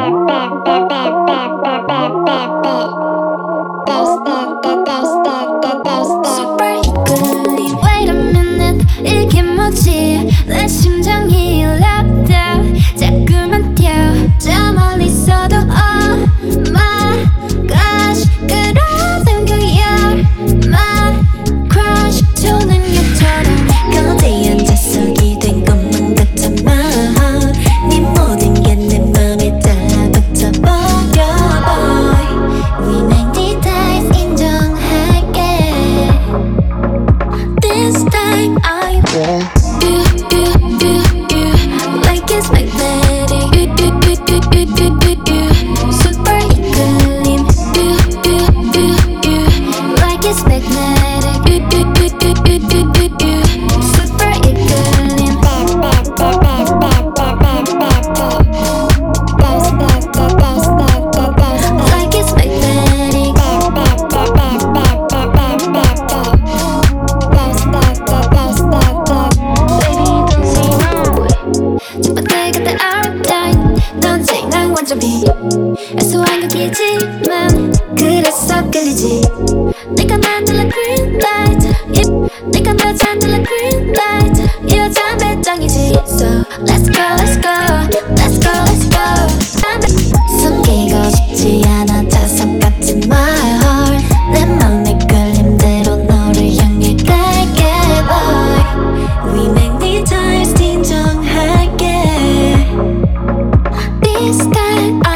Super equally. Wait a minute, 이게 뭐지? 내 심장이 락다 자꾸만 뛰어 저 멀리 있어도 oh my gosh 그러던 그 You're my crush 조는 것처럼 거대히 앉아서 기댄 것만 같아만 네 모든 게 내 맘에 달라붙어버려 boy We make details 인정할게 This time I want you like it's magnetic super equilibrium like it's magnetic super equilibrium like it's magnetic 그때 알았다잉 넌 지난 완전히 애소한 극이지만 그래서 끌리지 네가 만들란 green light 네가 만들란 green light 이 여잔 배짱이지 So let's go let's go let's go let's go 숨기고 싶지 않아 자석 같은 my heart 내 맘에 끌림대로 너를 향해 갈게 boy We make details 인정할게 This time